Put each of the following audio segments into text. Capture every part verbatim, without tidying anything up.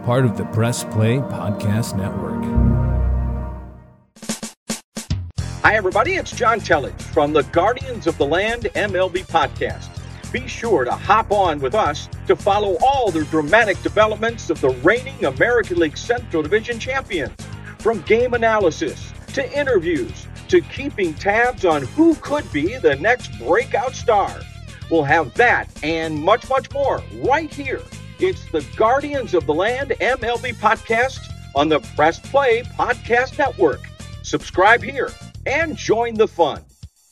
part of the Press Play Podcast Network. Hi, everybody. It's John Tellage from the Guardians of the Land M L B podcast. Be sure to hop on with us to follow all the dramatic developments of the reigning American League Central Division champions. From game analysis to interviews to keeping tabs on who could be the next breakout star. We'll have that and much, much more right here. It's the Guardians of the Land M L B podcast on the Press Play Podcast Network. Subscribe here and join the fun.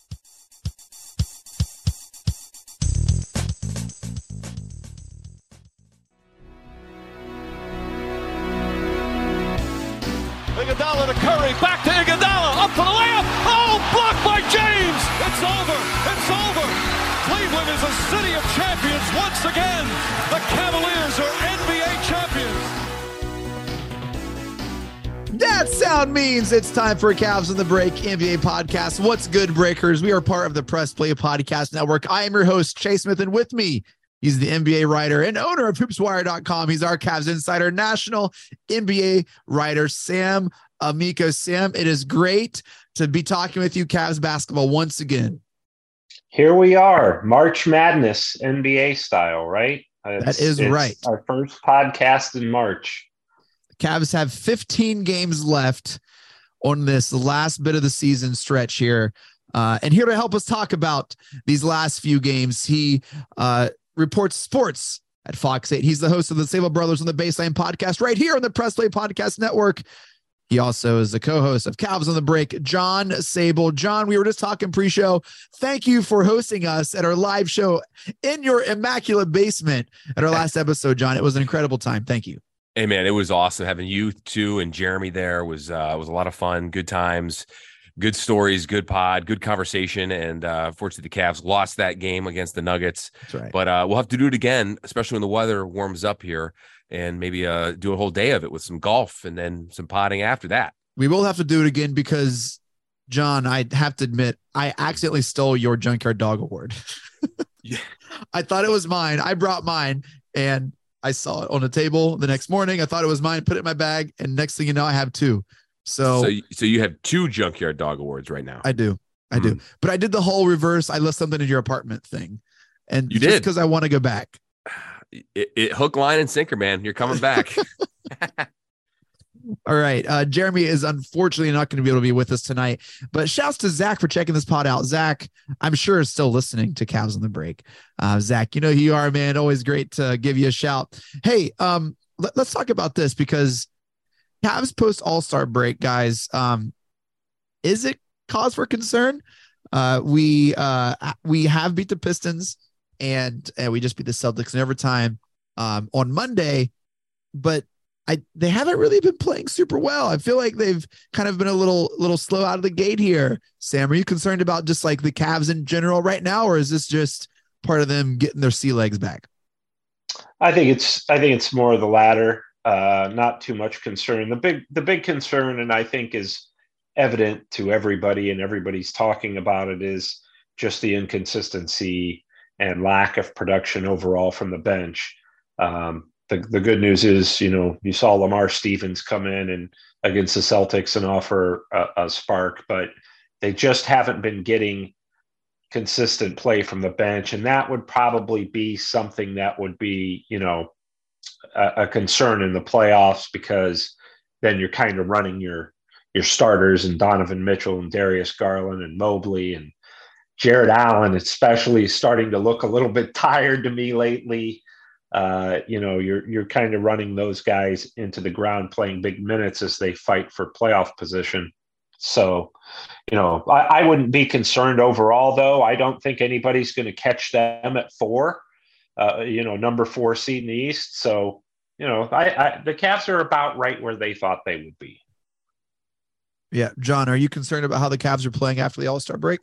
Iguodala to Curry, back to Iguodala, up for the layup. Oh, blocked by James. It's over. It's over. Cleveland is a city of champions once again. The Cavaliers are N B A champions. That sound means it's time for Cavs on the Break N B A podcast. What's good, Breakers? We are part of the Press Play Podcast Network. I am your host, Chase Smith, and with me, he's the N B A writer and owner of Hoops Wire dot com. He's our Cavs insider, national N B A writer, Sam Amico. Sam, it is great to be talking with you Cavs basketball once again. Here we are, March Madness, N B A style, right? It's, that is it's right. Our first podcast in March. The Cavs have fifteen games left on this last bit of the season stretch here. Uh, and here to help us talk about these last few games, he uh, reports sports at Fox eight. He's the host of the Sable Brothers on the Baseline podcast right here on the Press Play Podcast Network. He also is the co-host of Cavs on the Break, John Sable. John, we were just talking pre-show. Thank you for hosting us at our live show in your immaculate basement at our last episode, John. It was an incredible time. Thank you. Hey, man, it was awesome having you two and Jeremy there. It was uh, it was a lot of fun, good times, good stories, good pod, good conversation. And uh, unfortunately, the Cavs lost that game against the Nuggets. That's right. But uh, we'll have to do it again, especially when the weather warms up here, and maybe uh, do a whole day of it with some golf and then some potting after that. We will have to do it again because, John, I have to admit, I accidentally stole your Junkyard Dog Award. Yeah. I thought it was mine. I brought mine, and I saw it on the table the next morning. I thought it was mine, put it in my bag, and next thing you know, I have two. So, so, so you have two Junkyard Dog Awards right now. I do. I mm. do. But I did the whole reverse. I left something in your apartment thing. And you just did because I want to go back. It, it hook, line, and sinker, man. You're coming back. All right. Uh, Jeremy is unfortunately not going to be able to be with us tonight, but shouts to Zach for checking this pod out. Zach, I'm sure, is still listening to Cavs on the Break. Uh, Zach, you know who you are, man. Always great to give you a shout. Hey, um, let, let's talk about this because Cavs post All-Star break, guys. Um, is it cause for concern? Uh, we uh, we have beat the Pistons and, and we just beat the Celtics in overtime um, on Monday, but I they haven't really been playing super well. I feel like they've kind of been a little little slow out of the gate here. Sam, are you concerned about just like the Cavs in general right now, or is this just part of them getting their sea legs back? I think it's I think it's more of the latter. Uh, not too much concern. The big the big concern, and I think is evident to everybody, and everybody's talking about it, is just the inconsistency and lack of production overall from the bench. Um, The, the good news is, you know, you saw Lamar Stevens come in and against the Celtics and offer a, a spark, but they just haven't been getting consistent play from the bench. And that would probably be something that would be, you know, a, a concern in the playoffs, because then you're kind of running your, your starters and Donovan Mitchell and Darius Garland and Mobley and Jared Allen, especially, starting to look a little bit tired to me lately. Uh, you know, you're you're kind of running those guys into the ground, playing big minutes as they fight for playoff position. So, you know, I, I wouldn't be concerned overall, though. I don't think anybody's going to catch them at four, uh, you know, number four seed in the East. So, you know, I, I the Cavs are about right where they thought they would be. Yeah. John, are you concerned about how the Cavs are playing after the All-Star break?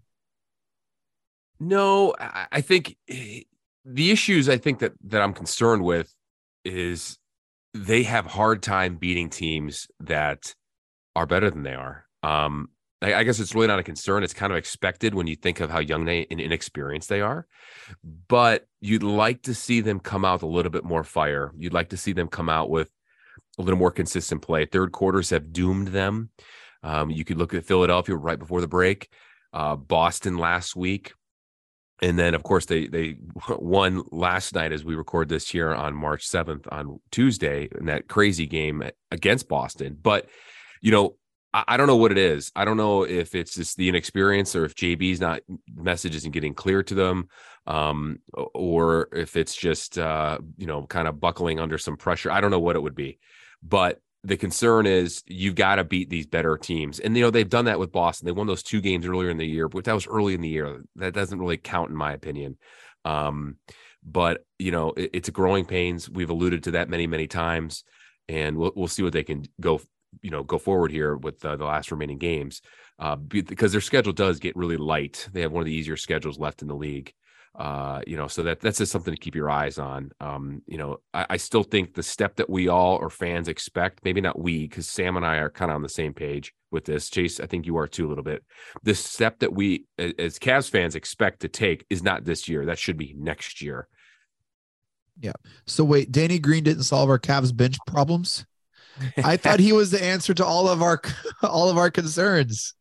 No, I, I think the issues I think that, that I'm concerned with is they have hard time beating teams that are better than they are. Um, I, I guess it's really not a concern. It's kind of expected when you think of how young they and inexperienced they are, but you'd like to see them come out with a little bit more fire. You'd like to see them come out with a little more consistent play. Third quarters have doomed them. Um, you could look at Philadelphia right before the break, uh, Boston last week. And then, of course, they they won last night as we record this here on March seventh on Tuesday in that crazy game against Boston. But, you know, I, I don't know what it is. I don't know if it's just the inexperience or if J B's not message isn't getting clear to them, um, or if it's just, uh, you know, kind of buckling under some pressure. I don't know what it would be. But the concern is you've got to beat these better teams. And, you know, they've done that with Boston. They won those two games earlier in the year, but that was early in the year. That doesn't really count in my opinion. Um, but, you know, it, it's a growing pains. We've alluded to that many, many times, and we'll, we'll see what they can go, you know, go forward here with uh, the last remaining games uh, because their schedule does get really light. They have one of the easier schedules left in the league. Uh, you know, so that that's just something to keep your eyes on. Um, you know, I, I still think the step that we all or fans expect, maybe not we, because Sam and I are kind of on the same page with this. Chase, I think you are too a little bit. The step that we as Cavs fans expect to take is not this year. That should be next year. Yeah. So wait, Danny Green didn't solve our Cavs bench problems. I thought he was the answer to all of our all of our concerns.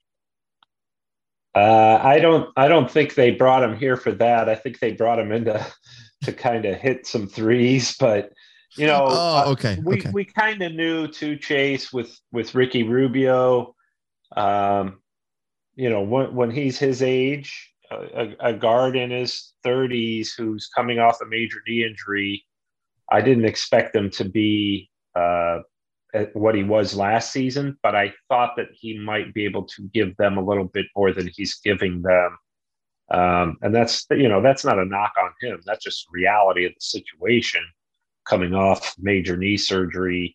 Uh, I don't. I don't think they brought him here for that. I think they brought him in to, to kind of hit some threes. But you know, oh, okay. Uh, we okay. we kind of knew to Chase with with Ricky Rubio. Um, you know, when when he's his age, a, a guard in his thirties who's coming off a major knee injury, I didn't expect him to be uh, at what he was last season, but I thought that he might be able to give them a little bit more than he's giving them. Um, and that's, you know, that's not a knock on him. That's just reality of the situation coming off major knee surgery.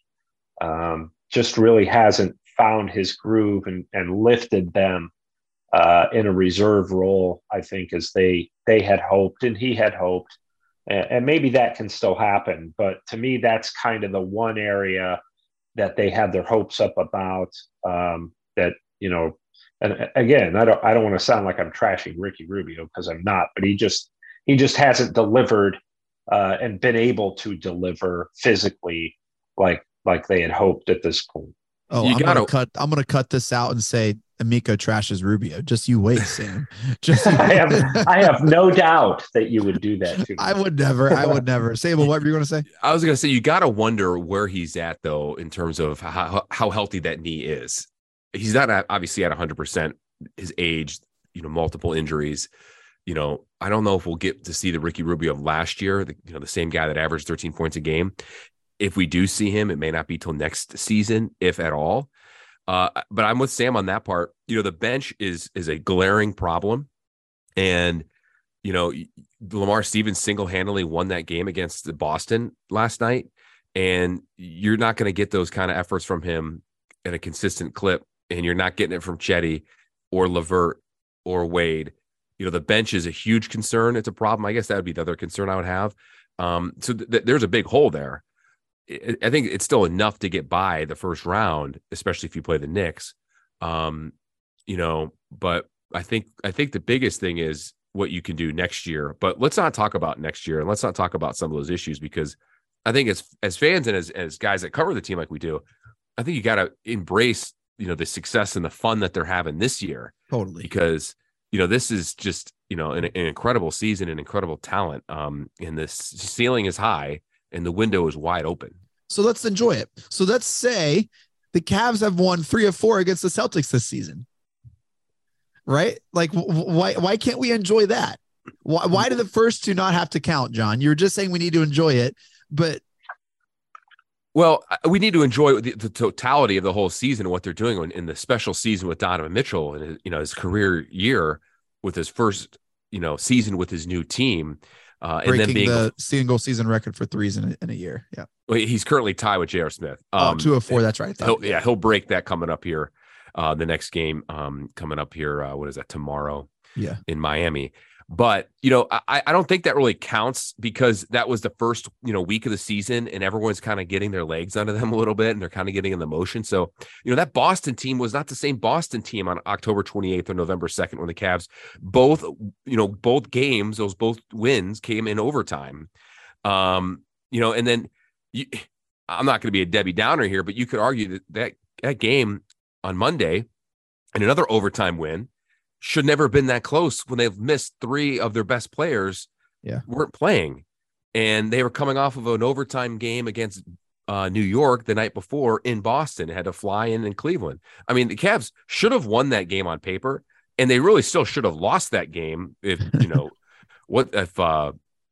Um, just really hasn't found his groove and, and lifted them uh, in a reserve role, I think, as they, they had hoped and he had hoped. And, and maybe that can still happen. But to me, that's kind of the one area that they had their hopes up about, um, that, you know, and again, I don't, I don't want to sound like I'm trashing Ricky Rubio because I'm not, but he just, he just hasn't delivered uh, and been able to deliver physically like, like they had hoped at this point. Oh, you I'm gotta gonna cut. I'm gonna cut this out and say Amico trashes Rubio. Just you wait, Sam. Just you I have, I have no doubt that you would do that too. I would never. I would never. Sam, what were you gonna say? I was going to say, you got to wonder where he's at, though, in terms of how, how healthy that knee is. He's not at, obviously at one hundred percent. His age, you know, multiple injuries. You know, I don't know if we'll get to see the Ricky Rubio of last year, the, you know, the same guy that averaged thirteen points a game. If we do see him, it may not be till next season, if at all. Uh, but I'm with Sam on that part. You know, the bench is is a glaring problem. And, you know, Lamar Stevens single-handedly won that game against Boston last night. And you're not going to get those kind of efforts from him at a consistent clip. And you're not getting it from Chetty or LeVert or Wade. You know, the bench is a huge concern. It's a problem. I guess that would be the other concern I would have. Um, so th- there's a big hole there. I think it's still enough to get by the first round, especially if you play the Knicks. Um, you know, but I think I think the biggest thing is what you can do next year. But let's not talk about next year, and let's not talk about some of those issues, because I think as as fans and as as guys that cover the team like we do, I think you got to embrace, you know, the success and the fun that they're having this year. Totally, because you know this is just you know an, an incredible season, an incredible talent. Um, and this ceiling is high. And the window is wide open. So let's enjoy it. So let's say the Cavs have won three of four against the Celtics this season, right? Like, w- why why can't we enjoy that? Why why do the first two not have to count, John? You're just saying we need to enjoy it, but well, we need to enjoy the, the totality of the whole season and what they're doing in, in the special season with Donovan Mitchell and his, you know his career year with his first you know season with his new team. Uh, and breaking then being the single season record for threes in a, in a year. Yeah. Well, he's currently tied with J R. Smith. Um, oh, two of four. That's right. He'll, yeah. He'll break that coming up here. Uh, the next game um, coming up here. Uh, what is that? Tomorrow. Yeah. In Miami. But, you know, I, I don't think that really counts because that was the first, you know, week of the season and everyone's kind of getting their legs under them a little bit and they're kind of getting in the motion. So, you know, that Boston team was not the same Boston team on October twenty-eighth or November second when the Cavs both, you know, both games, those both wins came in overtime. Um, you know, and then you, I'm not going to be a Debbie Downer here, but you could argue that that, that game on Monday and another overtime win should never have been that close when they've missed three of their best players yeah. weren't playing. And they were coming off of an overtime game against uh, New York the night before in Boston, had to fly in in Cleveland. I mean, the Cavs should have won that game on paper, and they really still should have lost that game if, you know, what if uh,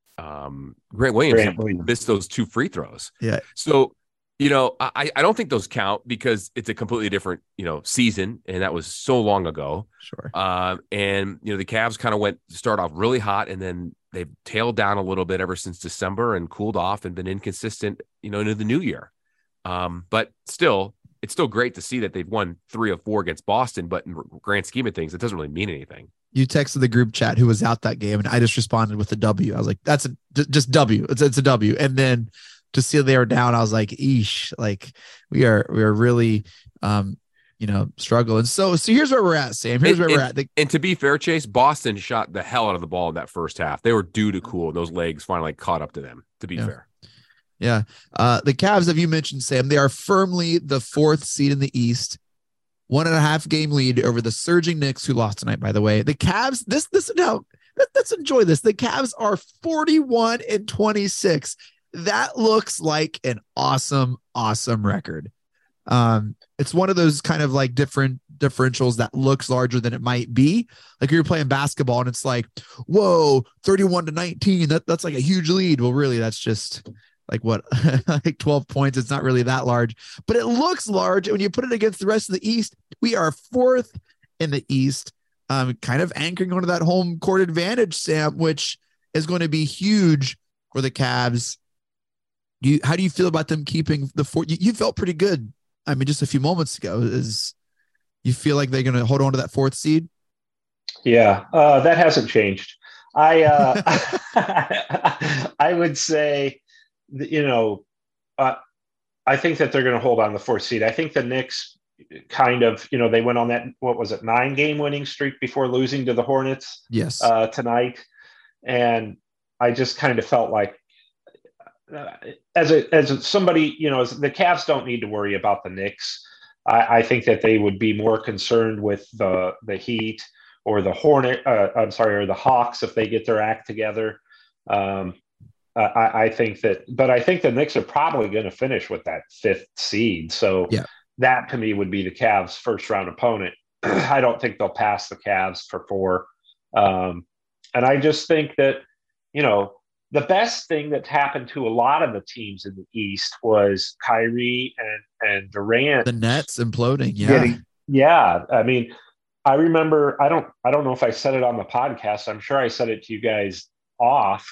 um, Grant Williams Grant Williams. missed those two free throws. Yeah. So, you know, I, I don't think those count because it's a completely different, you know, season, and that was so long ago. Sure. Uh, and, you know, the Cavs kind of went start off really hot, and then they've tailed down a little bit ever since December and cooled off and been inconsistent, you know, into the new year. Um, but still, it's still great to see that they've won three of four against Boston, but in grand scheme of things, it doesn't really mean anything. You texted the group chat who was out that game, and I just responded with a W. I was like, that's a just W. It's, it's a W. And then to see they were down, I was like, eesh, like we are, we are really, um, you know, struggling. So, so here's where we're at, Sam. Here's and, where and, we're at. The- and to be fair, Chase, Boston shot the hell out of the ball in that first half. They were due to cool, and those legs finally caught up to them, to be yeah. fair. Yeah. Uh, the Cavs, have you mentioned, Sam, they are firmly the fourth seed in the East. One and a half game lead over the surging Knicks, who lost tonight, by the way. The Cavs, this, this, now, let's enjoy this. The Cavs are forty-one and twenty-six. That looks like an awesome, awesome record. Um, it's one of those kind of like different differentials that looks larger than it might be. Like you're playing basketball and it's like, whoa, thirty-one to nineteen. That, that's like a huge lead. Well, really, that's just like what, like twelve points. It's not really that large, but it looks large. When you put it against the rest of the East, we are fourth in the East, um, kind of anchoring onto that home court advantage, Sam, which is going to be huge for the Cavs. You, how do you feel about them keeping the four? You, you felt pretty good. I mean, just a few moments ago, is you feel like they're going to hold on to that fourth seed? Yeah, uh, that hasn't changed. I uh, I would say, you know, uh, I think that they're going to hold on the fourth seed. I think the Knicks kind of, you know, they went on that, what was it, nine game winning streak before losing to the Hornets. Yes. Uh, tonight, and I just kind of felt like, Uh, as a as a, somebody, you know, as, the Cavs don't need to worry about the Knicks. I, I think that they would be more concerned with the the Heat or the Hornet. Uh, I'm sorry, or the Hawks if they get their act together. Um, I, I think that, but I think the Knicks are probably going to finish with that fifth seed. So yeah. that to me would be the Cavs' first round opponent. I don't think they'll pass the Cavs for four. Um, and I just think that, you know, the best thing that happened to a lot of the teams in the East was Kyrie and, and Durant. The Nets imploding. Yeah. Getting, yeah. I mean, I remember, I don't, I don't know if I said it on the podcast. I'm sure I said it to you guys off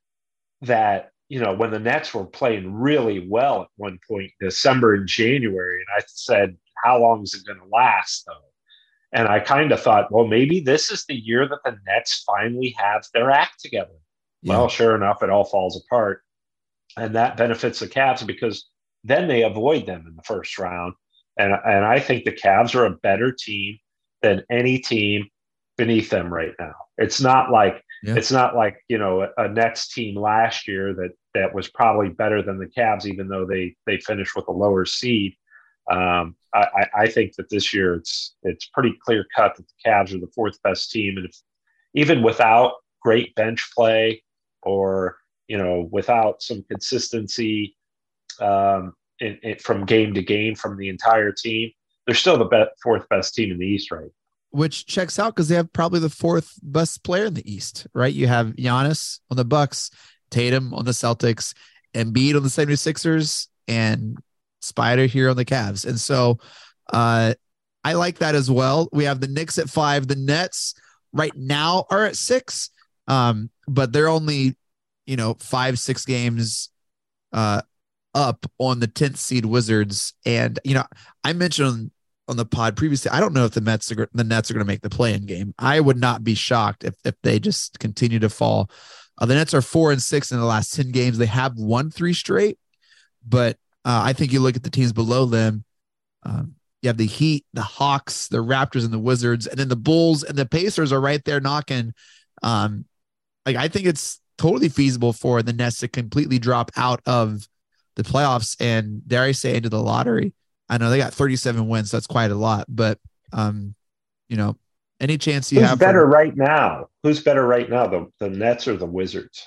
that, you know, when the Nets were playing really well at one point, December and January, and I said, how long is it going to last though? And I kind of thought, well, maybe this is the year that the Nets finally have their act together. Yeah. Well, sure enough, it all falls apart. And that benefits the Cavs because then they avoid them in the first round. And, and I think the Cavs are a better team than any team beneath them right now. It's not like yeah. it's not like, you know, a, a Nets team last year that that was probably better than the Cavs, even though they they finished with a lower seed. Um, I, I think that this year it's it's pretty clear cut that the Cavs are the fourth best team. And if, even without great bench play, or, you know, without some consistency um, in, in, from game to game from the entire team, they're still the best, fourth best team in the East, right? Which checks out because they have probably the fourth best player in the East, right? You have Giannis on the Bucks, Tatum on the Celtics, Embiid on the seventy-sixers, and Spider here on the Cavs. And so uh, I like that as well. We have the Knicks at five. The Nets right now are at six. Um, but they're only, you know, five, six games uh, up on the tenth seed Wizards. And, you know, I mentioned on, on the pod previously, I don't know if the Mets are, the Nets are going to make the play-in game. I would not be shocked if, if they just continue to fall. Uh, the Nets are four and six in the last ten games. They have won three straight, but uh, I think you look at the teams below them. Um, you have the Heat, the Hawks, the Raptors, and the Wizards, and then the Bulls and the Pacers are right there knocking. Um, Like, I think it's totally feasible for the Nets to completely drop out of the playoffs and, dare I say, into the lottery. I know they got thirty-seven wins. So that's quite a lot, but um, you know, any chance you Who's have better for, right now? Who's better right now? The the Nets or the Wizards?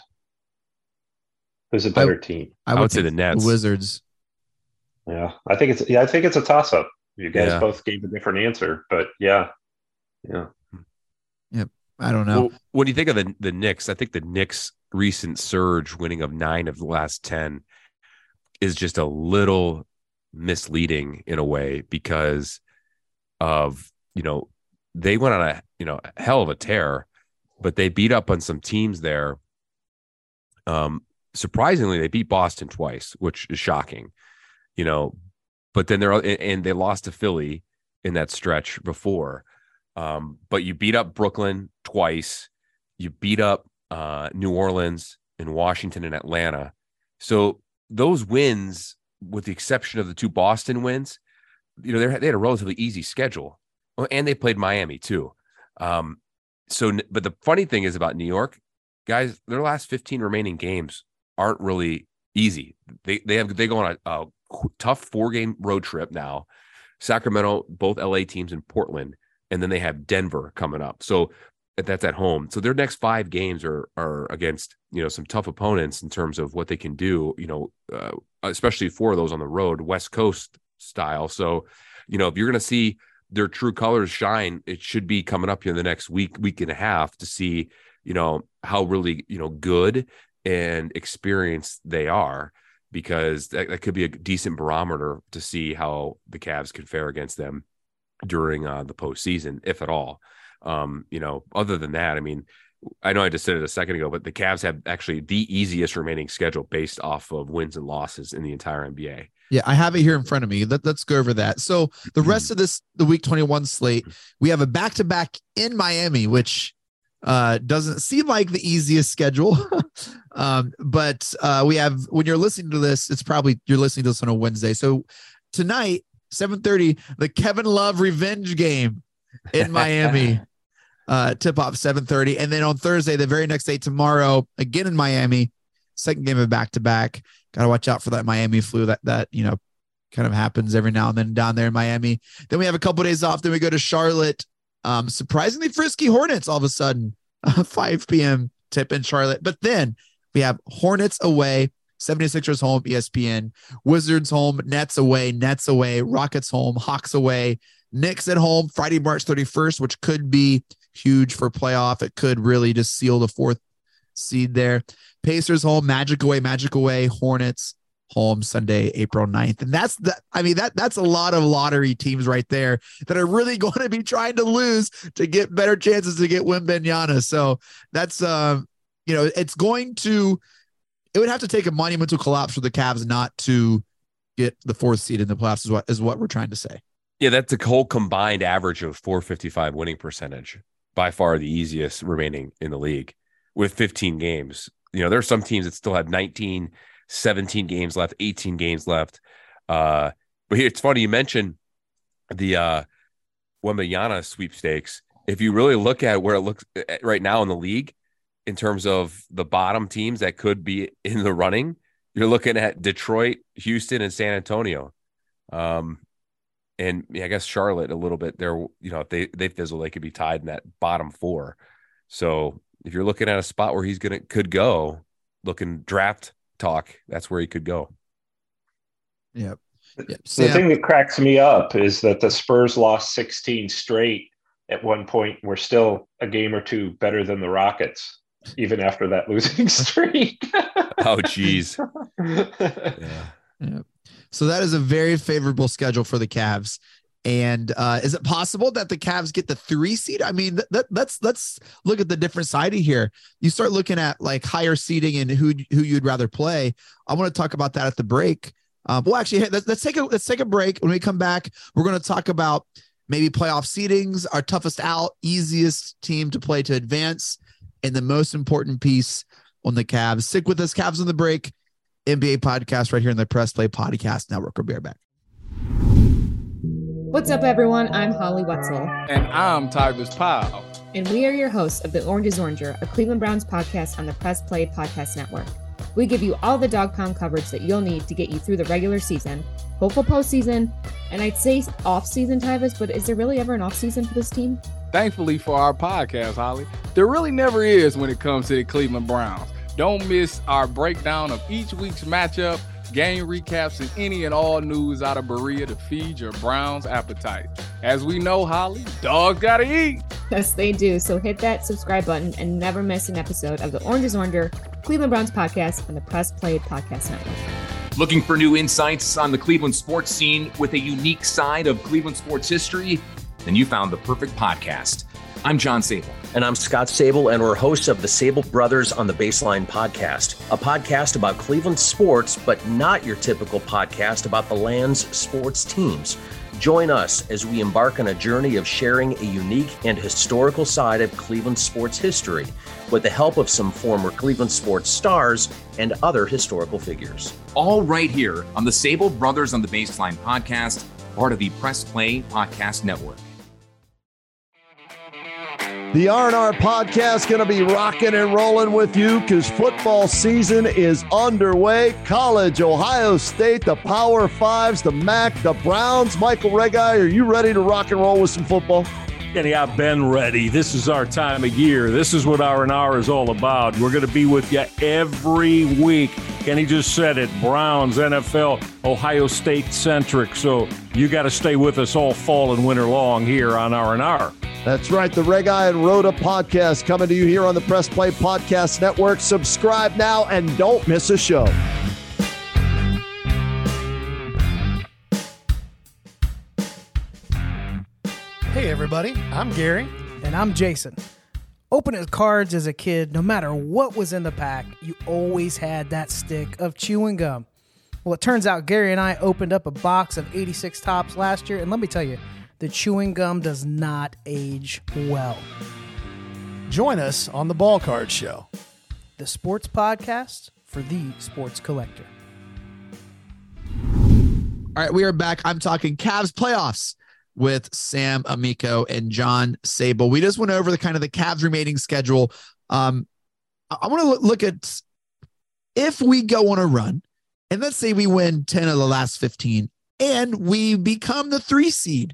Who's a better I, team? I would, I would say think the Nets. The Wizards. Yeah, I think it's yeah, I think it's a toss up. You guys Yeah. both gave a different answer, but yeah, yeah. Yep. I don't know. Well, when you think of the the Knicks, I think the Knicks' recent surge, winning of nine of the last ten, is just a little misleading in a way because of, you know, they went on a, you know, a hell of a tear, but they beat up on some teams there. Um, surprisingly, they beat Boston twice, which is shocking, you know, but then they're, and they lost to Philly in that stretch before. Um, but you beat up Brooklyn twice. You beat up uh, New Orleans and Washington and Atlanta. So those wins, with the exception of the two Boston wins, you know, they had a relatively easy schedule, and they played Miami too. Um, so, but the funny thing is about New York, guys, their last fifteen remaining games aren't really easy. They they have they go on a, a tough four game road trip now. Sacramento, both L A teams, in Portland, and then they have Denver coming up. So that's at home. So their next five games are are against, you know, some tough opponents in terms of what they can do, you know, uh, especially four of those on the road, West Coast style. So, you know, if you're going to see their true colors shine, it should be coming up here in the next week, week and a half to see, you know, how really, you know, good and experienced they are, because that, that could be a decent barometer to see how the Cavs can fare against them during uh, the postseason, if at all. Um, you know, other than that, I mean, I know I just said it a second ago, but the Cavs have actually the easiest remaining schedule based off of wins and losses in the entire N B A. Yeah, I have it here in front of me. Let, let's go over that. So the rest of this, the week twenty-one slate, we have a back-to-back in Miami, which uh, doesn't seem like the easiest schedule. um, but uh, we have, when you're listening to this, it's probably, you're listening to this on a Wednesday. So tonight, seven thirty, the Kevin Love revenge game in Miami. uh, tip off seven thirty. And then on Thursday, the very next day, tomorrow, again in Miami, second game of back-to-back. Got to watch out for that Miami flu that, that, you know, kind of happens every now and then down there in Miami. Then we have a couple of days off. Then we go to Charlotte. Um, surprisingly frisky Hornets all of a sudden, uh, five p.m. tip in Charlotte. But then we have Hornets away, seventy-sixers home, E S P N, Wizards home, Nets away, Nets away, Rockets home, Hawks away, Knicks at home, Friday, March thirty-first, which could be huge for playoff. It could really just seal the fourth seed there. Pacers home, Magic away, Magic away, Hornets home Sunday, April ninth. And that's the, I mean, that that's a lot of lottery teams right there that are really going to be trying to lose to get better chances to get Wembanyama. So that's, um, you know, it's going to, it would have to take a monumental collapse for the Cavs not to get the fourth seed in the playoffs is what, is what we're trying to say. Yeah, that's a whole combined average of four fifty-five winning percentage, by far the easiest remaining in the league with fifteen games. You know, there are some teams that still have nineteen, seventeen games left, eighteen games left. Uh, but here, it's funny you mentioned the uh, Wembanyama sweepstakes. If you really look at where it looks right now in the league, in terms of the bottom teams that could be in the running, you're looking at Detroit, Houston, and San Antonio. Um, and yeah, I guess Charlotte a little bit there, you know, if they, they fizzle, they could be tied in that bottom four. So if you're looking at a spot where he's going to, could go, looking draft talk, that's where he could go. Yep. yep. The Sam, thing that cracks me up is that the Spurs lost sixteen straight at one point. We're still a game or two better than the Rockets, even after that losing streak. Oh, geez. Yeah. Yep. So that is a very favorable schedule for the Cavs. And uh, is it possible that the Cavs get the three seed? I mean, that, let's let's look at the different side here. You start looking at like higher seeding and who who you'd rather play. I want to talk about that at the break. Uh, well, actually, let's, let's take a let's take a break. When we come back, we're going to talk about maybe playoff seedings, our toughest out, easiest team to play to advance, and the most important piece on the Cavs. Stick with us, Cavs on the break. N B A podcast right here in the Press Play Podcast Network. We'll be right back. What's up, everyone? I'm Holly Wetzel. And I'm Tyrus Powell. And we are your hosts of The Orange is Oranger, a Cleveland Browns podcast on the Press Play Podcast Network. We give you all the dog pound coverage that you'll need to get you through the regular season, hopeful postseason, and I'd say off-season, Tyvis, but is there really ever an off-season for this team? Thankfully for our podcast, Holly, there really never is when it comes to the Cleveland Browns. Don't miss our breakdown of each week's matchup, game recaps, and any and all news out of Berea to feed your Browns appetite. As we know, Holly, dogs gotta eat. Yes, they do. So hit that subscribe button and never miss an episode of the Orange is Oranger, Cleveland Browns podcast on the Press Play Podcast Network. Looking for new insights on the Cleveland sports scene with a unique side of Cleveland sports history? Then you found the perfect podcast. I'm John Sable. And I'm Scott Sable, and we're hosts of the Sable Brothers on the Baseline podcast, a podcast about Cleveland sports, but not your typical podcast about the land's sports teams. Join us as we embark on a journey of sharing a unique and historical side of Cleveland sports history with the help of some former Cleveland sports stars and other historical figures. All right here on the Sable Brothers on the Baseline podcast, part of the Press Play Podcast Network. The R and R podcast going to be rocking and rolling with you because football season is underway. College, Ohio State, the Power Fives, the M A C, the Browns. Michael Regai, are you ready to rock and roll with some football? Kenny, I've been ready. This is our time of year. This is what R and R is all about. We're going to be with you every week. Kenny just said it, Browns, N F L, Ohio State centric. So you got to stay with us all fall and winter long here on R and R. That's right. The Regai and Rhoda podcast coming to you here on the Press Play Podcast Network. Subscribe now and don't miss a show. Hey, everybody. I'm Gary. And I'm Jason. Opening cards as a kid, no matter what was in the pack, you always had that stick of chewing gum. Well, it turns out Gary and I opened up a box of eighty-six Tops last year, and let me tell you, the chewing gum does not age well. Join us on the Ball Card Show, the sports podcast for the sports collector. All right, we are back. I'm talking Cavs playoffs with Sam Amico and John Sable. We just went over the kind of the Cavs remaining schedule. Um, I, I want to look at if we go on a run, and let's say we win ten of the last fifteen, and we become the three seed.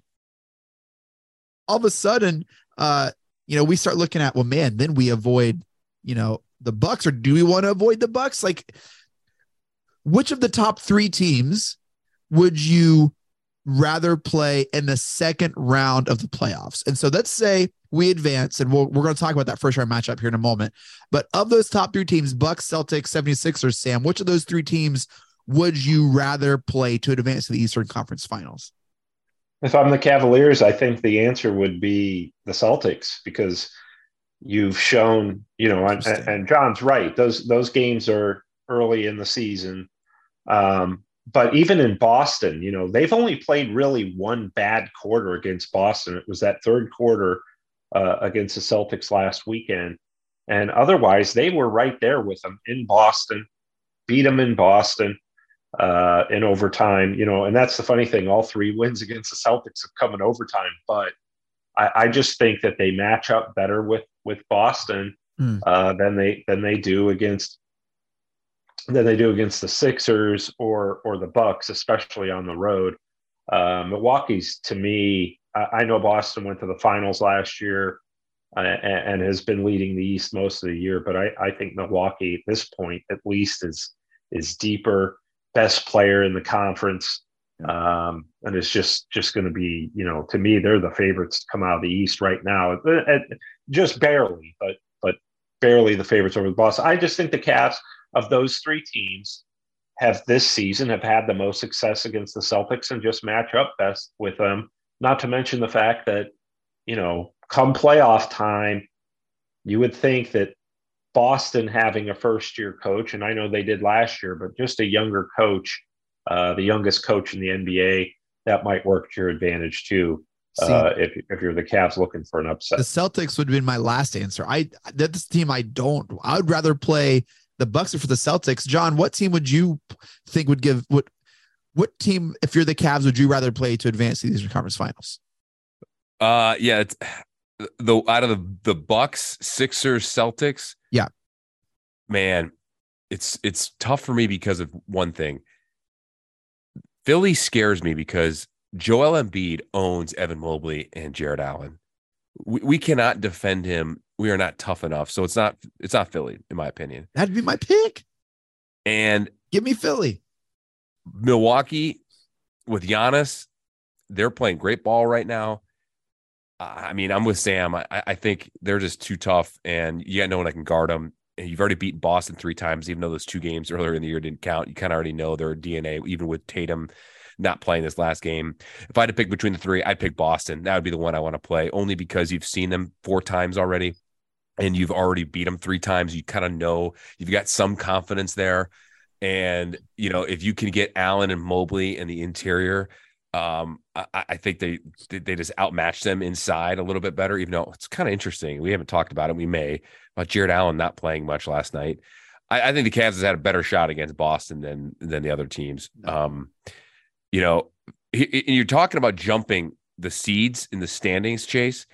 All of a sudden, uh, you know, we start looking at, well, man, then we avoid, you know, the Bucks, or do we want to avoid the Bucks? Like, which of the top three teams would you rather play in the second round of the playoffs? And so let's say we advance, and we'll, we're going to talk about that first round matchup here in a moment. But of those top three teams, Bucks, Celtics, seventy-sixers, Sam, which of those three teams would you rather play to advance to the Eastern Conference Finals? If I'm the Cavaliers, I think the answer would be the Celtics, because you've shown, you know, and, and John's right. Those those games are early in the season. Um, but even in Boston, you know, they've only played really one bad quarter against Boston. It was that third quarter uh, against the Celtics last weekend. And otherwise, they were right there with them in Boston, beat them in Boston. Uh, in overtime, you know, and that's the funny thing. All three wins against the Celtics have come in overtime, but I, I just think that they match up better with with Boston mm. uh, than they than they do against than they do against the Sixers or or the Bucks, especially on the road. Uh, Milwaukee's, to me, I, I know Boston went to the finals last year uh, and, and has been leading the East most of the year, but I, I think Milwaukee at this point at least is is deeper. Best player in the conference, um, and it's just just going to be, you know, to me, they're the favorites to come out of the East right now, just barely, but but barely the favorites over the Boston. I just think the Cavs of those three teams have this season have had the most success against the Celtics and just match up best with them. Not to mention the fact that, you know, come playoff time, you would think that Boston having a first-year coach, and I know they did last year, but just a younger coach, uh, the youngest coach in the N B A, that might work to your advantage too. Uh, See, if if you're the Cavs looking for an upset, the Celtics would have been my last answer. I that's the team I don't. I would rather play the Bucks for the Celtics. John, what team would you think would give what? What team, if you're the Cavs, would you rather play to advance to the Eastern Conference Finals? Uh, yeah, it's the out of the the Bucks, Sixers, Celtics. Yeah, man, it's it's tough for me because of one thing. Philly scares me because Joel Embiid owns Evan Mobley and Jared Allen. We, we cannot defend him. We are not tough enough. So it's not it's not Philly, in my opinion. That'd be my pick. And give me Philly. Milwaukee with Giannis, they're playing great ball right now. I mean, I'm with Sam. I, I think they're just too tough, and you got no one that can guard them. And you've already beaten Boston three times, even though those two games earlier in the year didn't count. You kind of already know their D N A, even with Tatum not playing this last game. If I had to pick between the three, I'd pick Boston. That would be the one I want to play, only because you've seen them four times already, and you've already beat them three times. You kind of know you've got some confidence there. And, you know, if you can get Allen and Mobley in the interior, um, I, I think they they just outmatch them inside a little bit better, even though it's kind of interesting. We haven't talked about it. We may about Jared Allen not playing much last night. I, I think the Cavs has had a better shot against Boston than than the other teams. Um, you know, he, you're talking about jumping the seeds in the standings, Chase.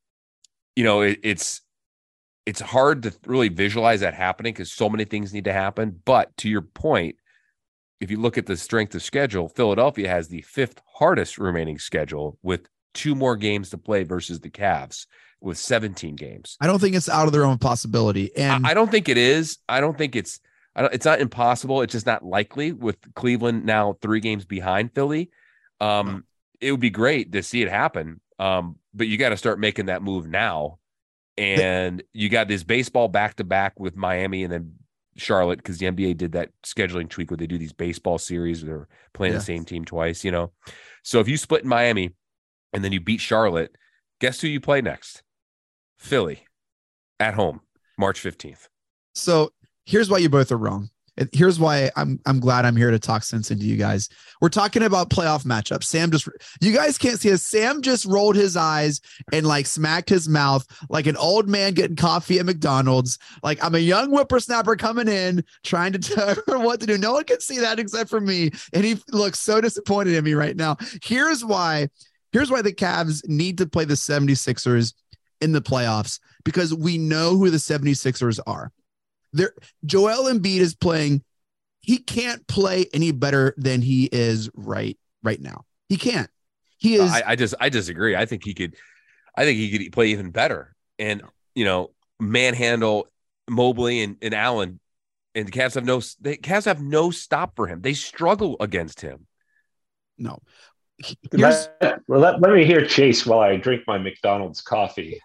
You know, it, it's it's hard to really visualize that happening because so many things need to happen. But to your point, if you look at the strength of schedule, Philadelphia has the fifth hardest remaining schedule with two more games to play versus the Cavs with seventeen games. I don't think it's out of their own possibility. And I, I don't think it is. I don't think it's, I don't, it's not impossible. It's just not likely with Cleveland now three games behind Philly. Um, it would be great to see it happen. Um, but you got to start making that move now. And you got this baseball back to back with Miami and then Charlotte, because the N B A did that scheduling tweak where they do these baseball series where they're playing yeah. the same team twice, you know. So if you split in Miami and then you beat Charlotte, guess who you play next? Philly at home, March fifteenth. So here's why you both are wrong. Here's why I'm I'm glad I'm here to talk sense into you guys. We're talking about playoff matchups. Sam just, you guys can't see us. Sam just rolled his eyes and like smacked his mouth like an old man getting coffee at McDonald's. Like I'm a young whippersnapper coming in trying to tell her what to do. No one can see that except for me. And he looks so disappointed in me right now. Here's why. Here's why the Cavs need to play the seventy-sixers in the playoffs, because we know who the seventy-sixers are. There, Joel Embiid is playing. He can't play any better than he is right right now. He can't. He is. I, I just I disagree. I think he could. I think he could play even better, and you know, manhandle Mobley and, and Allen. And the Cavs have no. The Cavs have no stop for him. They struggle against him. No. Here's, well, let, let me hear Chase while I drink my McDonald's coffee,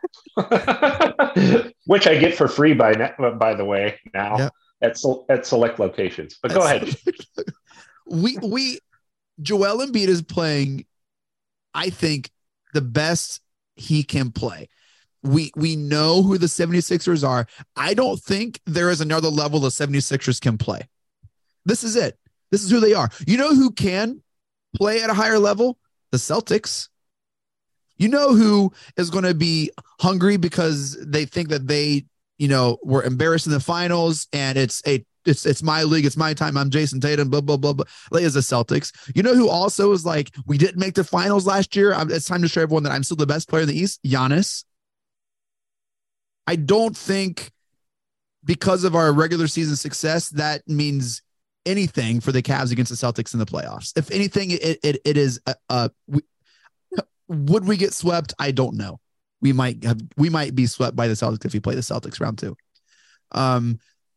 which I get for free by by the way now yeah. at at select locations. But go That's, ahead. we we Joel Embiid is playing, I think, the best he can play. We we know who the seventy-sixers are. I don't think there is another level the seventy-sixers can play. This is it. This is who they are. You know who can play at a higher level? The Celtics. You know who is going to be hungry because they think that they, you know, were embarrassed in the finals and it's a it's it's my league, it's my time, I'm Jason Tatum, blah blah blah blah. Like is the Celtics. You know who also is like, we didn't make the finals last year, I'm, it's time to show everyone that I'm still the best player in the East. Giannis. I don't think because of our regular season success that means anything for the Cavs against the Celtics in the playoffs. If anything, it it, it is uh, uh we, would we get swept? I don't know. We might have we might be swept by the Celtics if we play the Celtics round two. Um,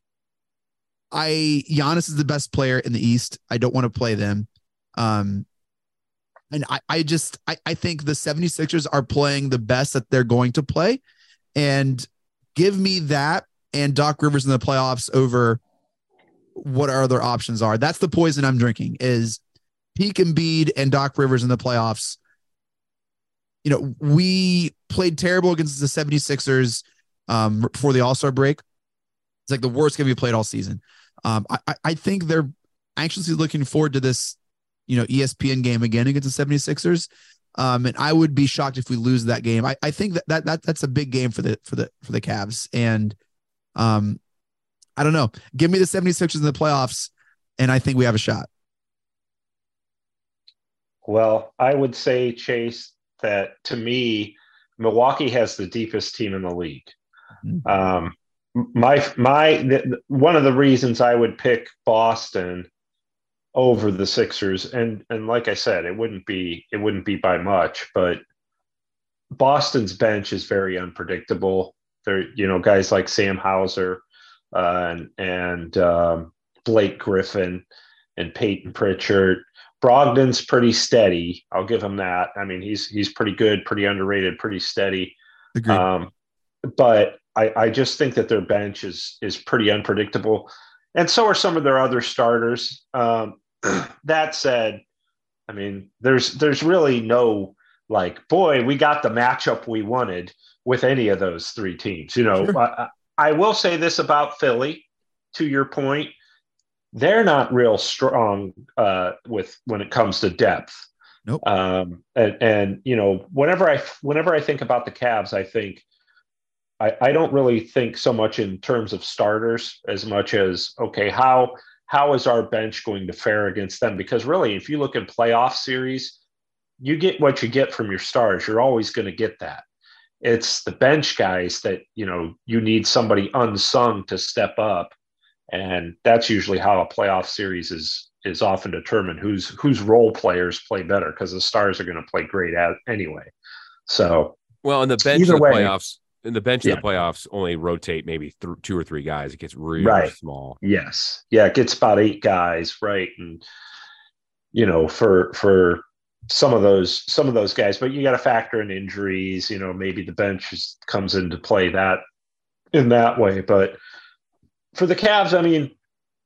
I Giannis is the best player in the East. I don't want to play them. Um, and I I just I I think the seventy-sixers are playing the best that they're going to play, and give me that and Doc Rivers in the playoffs over what our other options are. That's the poison I'm drinking, is peak Embiid and Doc Rivers in the playoffs. You know, we played terrible against the seventy-sixers um, before the All-Star break. It's like the worst game we played all season. Um, I, I think they're anxiously looking forward to this, you know, E S P N game again against the seventy-sixers. Um, and I would be shocked if we lose that game. I, I think that, that that that's a big game for the for the for the Cavs. And um I don't know. Give me the seventy-sixers in the playoffs, and I think we have a shot. Well, I would say, Chase, that to me, Milwaukee has the deepest team in the league. Mm-hmm. Um, my my the, one of the reasons I would pick Boston over the Sixers, and and like I said, it wouldn't be it wouldn't be by much, but Boston's bench is very unpredictable. There, you know, guys like Sam Hauser uh, and and um, Blake Griffin and Peyton Pritchard. Brogdon's pretty steady. I'll give him that. I mean, he's he's pretty good, pretty underrated, pretty steady. Agreed. Um, but I, I just think that their bench is is pretty unpredictable, and so are some of their other starters. Um, that said, I mean, there's there's really no like, boy, we got the matchup we wanted with any of those three teams. You know, sure. I, I will say this about Philly, to your point. They're not real strong uh, with when it comes to depth. Nope. Um, and, and you know, whenever I whenever I think about the Cavs, I think I, I don't really think so much in terms of starters as much as okay, how how is our bench going to fare against them? Because really, if you look in playoff series, you get what you get from your stars. You're always going to get that. It's the bench guys that you know you need somebody unsung to step up. And that's usually how a playoff series is is often determined. Whose whose role players play better because the stars are going to play great at anyway. So well, in the bench of the way, playoffs, in the bench yeah. of the playoffs, only rotate maybe th- two or three guys. It gets really right. small. Yes, yeah, it gets about eight guys, right? And you know, for for some of those some of those guys, but you got to factor in injuries. You know, maybe the bench is, comes into play that in that way, but. For the Cavs, I mean,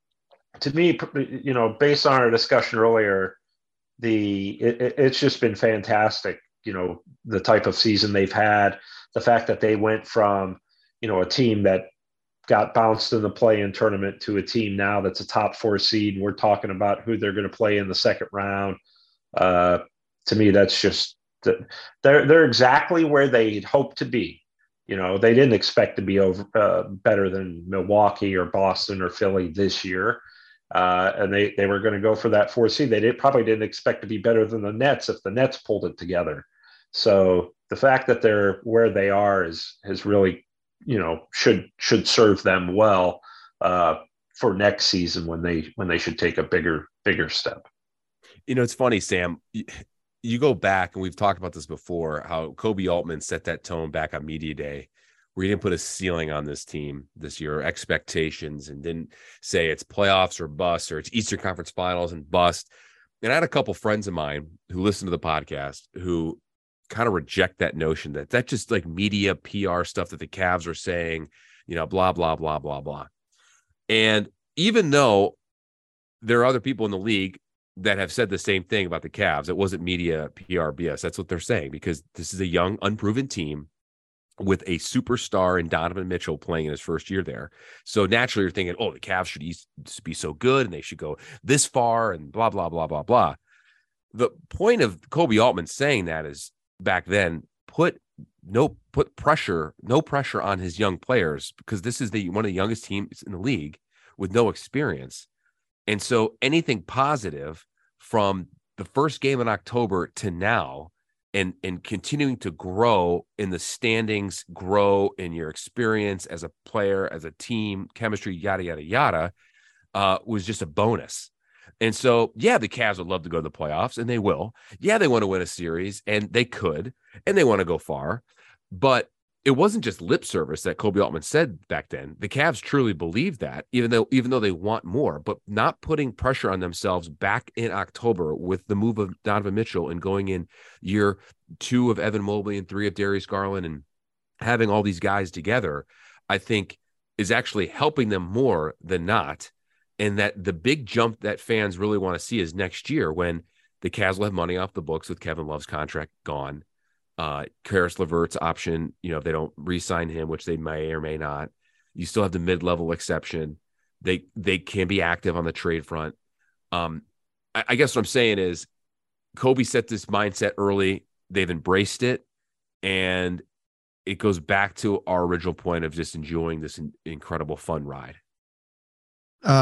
to me, you know, based on our discussion earlier, the it, it's just been fantastic. You know, the type of season they've had, the fact that they went from, you know, a team that got bounced in the play-in tournament to a team now that's a top four seed, and we're talking about who they're going to play in the second round. Uh, to me, that's just they're they're exactly where they'd hoped to be. You know, they didn't expect to be over uh, better than Milwaukee or Boston or Philly this year. Uh, and they, they were going to go for that fourth seed. They did, probably didn't expect to be better than the Nets if the Nets pulled it together. So the fact that they're where they are is, is really, you know, should, should serve them well uh, for next season when they, when they should take a bigger, bigger step. You know, it's funny, Sam. You go back, and we've talked about this before, how Kobe Altman set that tone back on media day where he didn't put a ceiling on this team this year, expectations, and didn't say it's playoffs or bust or it's Eastern Conference Finals and bust. And I had a couple friends of mine who listen to the podcast who kind of reject that notion that that's just like media P R stuff that the Cavs are saying, you know, blah, blah, blah, blah, blah. And even though there are other people in the league that have said the same thing about the Cavs, it wasn't media P R B S. That's what they're saying, because this is a young, unproven team with a superstar in Donovan Mitchell playing in his first year there. So naturally you're thinking, oh, the Cavs should be so good and they should go this far and blah, blah, blah, blah, blah. The point of Kobe Altman saying that is back then, put no, put pressure, no pressure on his young players, because this is the one of the youngest teams in the league with no experience. And so anything positive from the first game in October to now, and, and continuing to grow in the standings, grow in your experience as a player, as a team, chemistry, yada, yada, yada, uh, was just a bonus. And so, yeah, the Cavs would love to go to the playoffs, and they will. Yeah, they want to win a series, and they could, and they want to go far. But it wasn't just lip service that Kobe Altman said back then. The Cavs truly believe that, even though even though they want more, but not putting pressure on themselves back in October with the move of Donovan Mitchell and going in year two of Evan Mobley and three of Darius Garland and having all these guys together, I think is actually helping them more than not. And that the big jump that fans really want to see is next year when the Cavs will have money off the books with Kevin Love's contract gone. Uh, Karis LeVert's option, you know, if they don't re-sign him, which they may or may not, you still have the mid-level exception. They they can be active on the trade front. Um, I, I guess what I'm saying is Kobe set this mindset early. They've embraced it, and it goes back to our original point of just enjoying this in, incredible fun ride. Uh,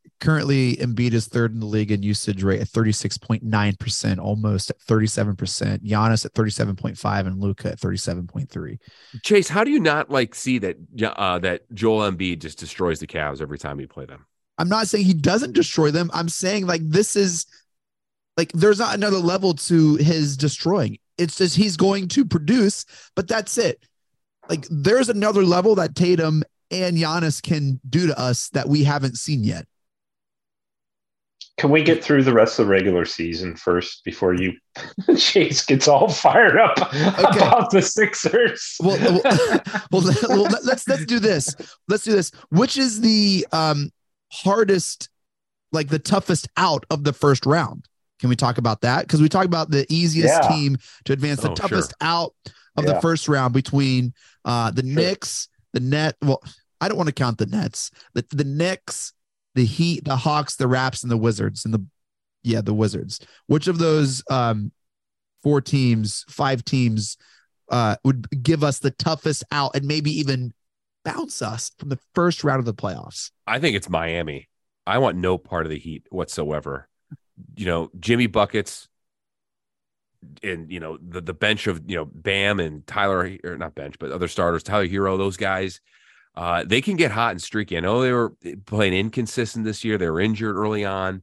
currently Embiid is third in the league in usage rate at thirty-six point nine percent, almost at thirty-seven percent. Giannis at thirty-seven point five and Luka at thirty-seven point three. Chase, how do you not like see that uh, that Joel Embiid just destroys the Cavs every time you play them? I'm not saying he doesn't destroy them. I'm saying like this is like there's not another level to his destroying. It's just he's going to produce, but that's it. Like there's another level that Tatum and Giannis can do to us that we haven't seen yet. Can we get through the rest of the regular season first before you Chase gets all fired up okay. about the Sixers? Well, well, well, well, let's let's do this. Let's do this. Which is the um, hardest, like the toughest out of the first round? Can we talk about that? Because we talk about the easiest yeah. team to advance, the oh, toughest sure. out of yeah. the first round between uh, the sure. Knicks, the Net. Well, I don't want to count the Nets. The the Knicks, the Heat, the Hawks, the Raps, and the Wizards, and the yeah, the Wizards. Which of those um, four teams, five teams, uh, would give us the toughest out and maybe even bounce us from the first round of the playoffs? I think it's Miami. I want no part of the Heat whatsoever. You know, Jimmy buckets, and you know the the bench of you know Bam and Tyler, or not bench, but other starters, Tyler Hero, those guys. Uh, they can get hot and streaky. I know they were playing inconsistent this year. They were injured early on.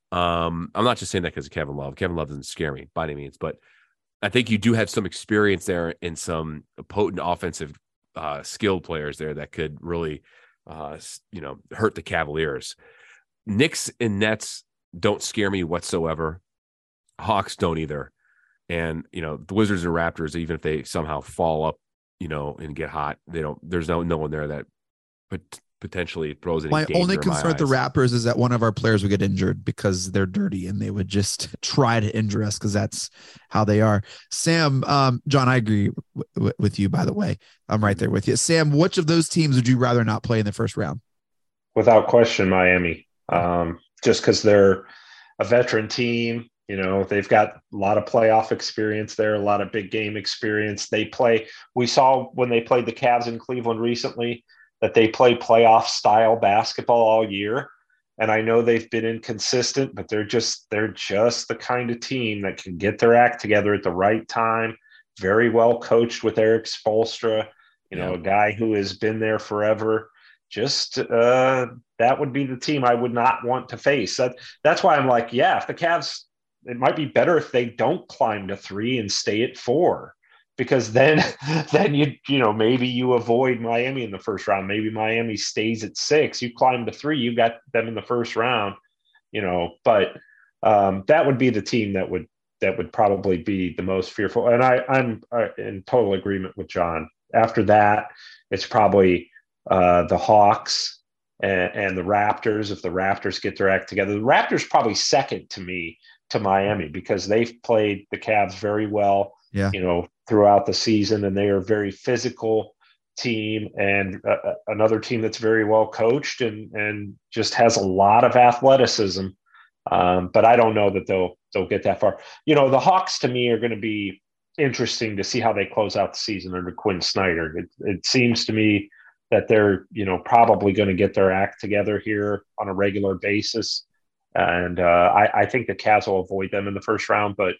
Um, I'm not just saying that because of Kevin Love. Kevin Love doesn't scare me by any means, but I think you do have some experience there and some potent offensive uh, skilled players there that could really, uh, you know, hurt the Cavaliers. Knicks and Nets don't scare me whatsoever. Hawks don't either. And, you know, the Wizards and Raptors, even if they somehow fall up, you know, and get hot, they don't, there's no, no one there that pot- potentially throws any My danger only in concern my with the eyes. Raptors is that one of our players would get injured because they're dirty and they would just try to injure us because that's how they are. Sam, um, John, I agree w- w- with you, by the way. I'm right there with you. Sam, which of those teams would you rather not play in the first round? Without question, Miami. Um, just because they're a veteran team. You know, they've got a lot of playoff experience there, a lot of big game experience. They play, we saw when they played the Cavs in Cleveland recently that they play playoff style basketball all year. And I know they've been inconsistent, but they're just, they're just the kind of team that can get their act together at the right time. Very well coached with Eric Spoelstra, you know, yeah. a guy who has been there forever. Just uh, that would be the team I would not want to face. That, that's why I'm like, yeah, if the Cavs, it might be better if they don't climb to three and stay at four, because then, then you, you know, maybe you avoid Miami in the first round. Maybe Miami stays at six. You climb to three, you got them in the first round, you know. But um, that would be the team that would that would probably be the most fearful. And I, I'm uh, in total agreement with John. After that, it's probably uh, the Hawks and, and the Raptors. If the Raptors get their act together, the Raptors probably second to me to Miami because they've played the Cavs very well, yeah. you know, throughout the season, and they are a very physical team and uh, another team that's very well coached and and just has a lot of athleticism. Um, but I don't know that they'll they'll get that far. You know, the Hawks to me are going to be interesting to see how they close out the season under Quinn Snyder. It, it seems to me that they're, you know, probably going to get their act together here on a regular basis. And uh, I, I think the Cavs will avoid them in the first round, but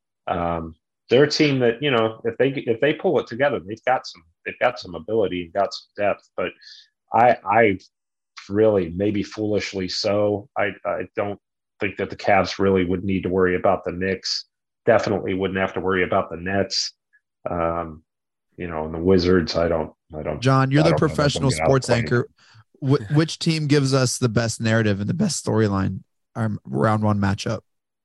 um, they're a team that, you know, if they if they pull it together, they've got some they've got some ability and got some depth. But I I really, maybe foolishly so, I I don't think that the Cavs really would need to worry about the Knicks. Definitely wouldn't have to worry about the Nets. Um, you know, and the Wizards. I don't I don't. John, you're I the don't professional sports anchor. Wh- which team gives us the best narrative and the best storyline? Our round one matchup.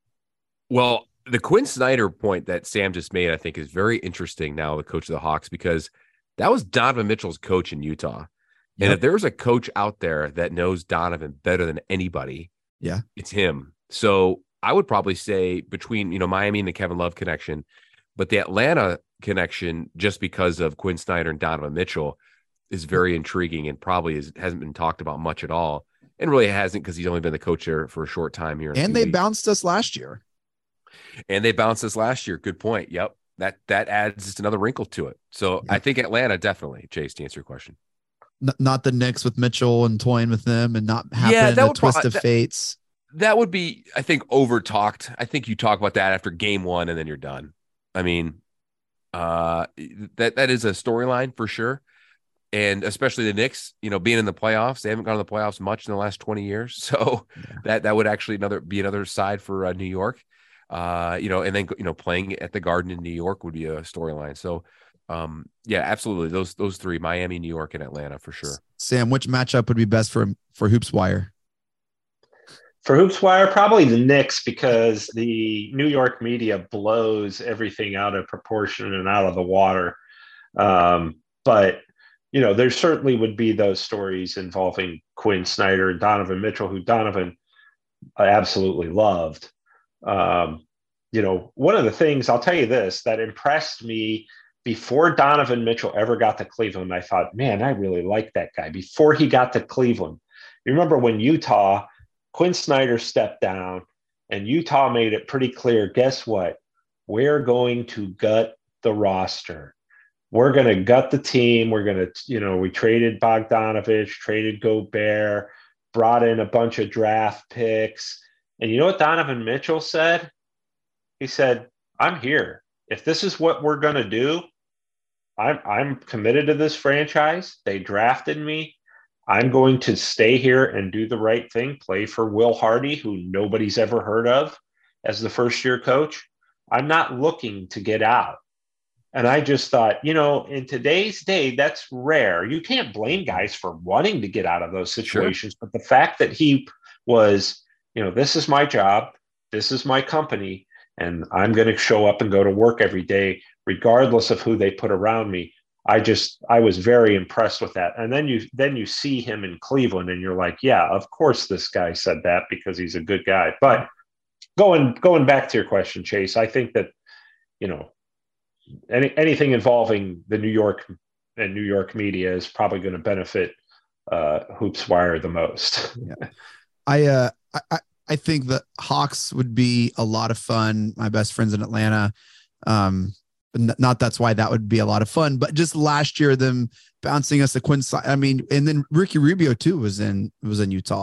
Well, the Quinn Snyder point that Sam just made, I think, is very interesting now, the coach of the Hawks, because that was Donovan Mitchell's coach in Utah. Yep. And if there was a coach out there that knows Donovan better than anybody, yeah, it's him. So I would probably say between, you know, Miami and the Kevin Love connection, but the Atlanta connection, just because of Quinn Snyder and Donovan Mitchell, is very intriguing and probably is, hasn't been talked about much at all. And really hasn't, because he's only been the coach there for a short time here. And they weeks. bounced us last year. And they bounced us last year. Good point. Yep. That that adds just another wrinkle to it. So yeah. I think Atlanta definitely, Chase, to answer your question. N- not the Knicks with Mitchell and toying with them and not happening Yeah, that a would twist prob- of that- fates. That would be, I think, over talked. I think you talk about that after game one and then you're done. I mean, uh, that that is a storyline for sure. And especially the Knicks, you know, being in the playoffs, they haven't gone to the playoffs much in the last twenty years. So yeah. that that would actually another be another side for uh, New York. Uh, you know, and then, you know, playing at the Garden in New York would be a storyline. So, um, yeah, absolutely. Those those three, Miami, New York, and Atlanta for sure. Sam, which matchup would be best for for Hoops Wire? For Hoops Wire, probably the Knicks, because the New York media blows everything out of proportion and out of the water. Um, but, you know, there certainly would be those stories involving Quinn Snyder and Donovan Mitchell, who Donovan absolutely loved. Um, you know, one of the things, I'll tell you this, that impressed me before Donovan Mitchell ever got to Cleveland, I thought, man, I really like that guy. Before he got to Cleveland, you remember when Utah, Quinn Snyder stepped down and Utah made it pretty clear, guess what? We're going to gut the roster. We're going to gut the team. We're going to, you know, we traded Bogdanovich, traded Gobert, brought in a bunch of draft picks. And you know what Donovan Mitchell said? He said, I'm here. If this is what we're going to do, I'm, I'm committed to this franchise. They drafted me. I'm going to stay here and do the right thing, play for Will Hardy, who nobody's ever heard of as the first-year coach. I'm not looking to get out. And I just thought, you know, in today's day, that's rare. You can't blame guys for wanting to get out of those situations. Sure. But the fact that he was, you know, this is my job, this is my company, and I'm going to show up and go to work every day, regardless of who they put around me. I just, I was very impressed with that. And then you, then you see him in Cleveland and you're like, yeah, of course this guy said that because he's a good guy. But going, going back to your question, Chase, I think that, you know, any, anything involving the New York and New York media is probably going to benefit uh, Hoops Wire the most. Yeah. I, uh, I, I think the Hawks would be a lot of fun. My best friends in Atlanta, um, not that's why that would be a lot of fun, but just last year, them bouncing us a Quinn. I mean, and then Ricky Rubio too was in was in Utah.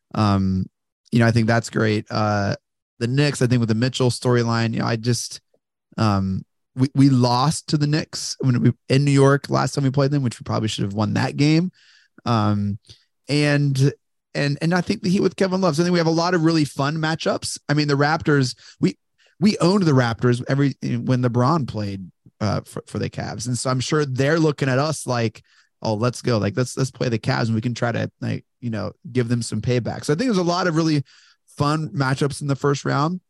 Um, you know, I think that's great. Uh, the Knicks, I think with the Mitchell storyline, you know, I just um, we we lost to the Knicks when we in New York last time we played them, which we probably should have won that game. Um, and and and I think the Heat with Kevin Love. So I think we have a lot of really fun matchups. I mean, the Raptors, we. We owned the Raptors every when LeBron played uh, for, for the Cavs. And so I'm sure they're looking at us like, oh, let's go. Like, let's, let's play the Cavs and we can try to, like, you know, give them some payback. So I think there's a lot of really fun matchups in the first round.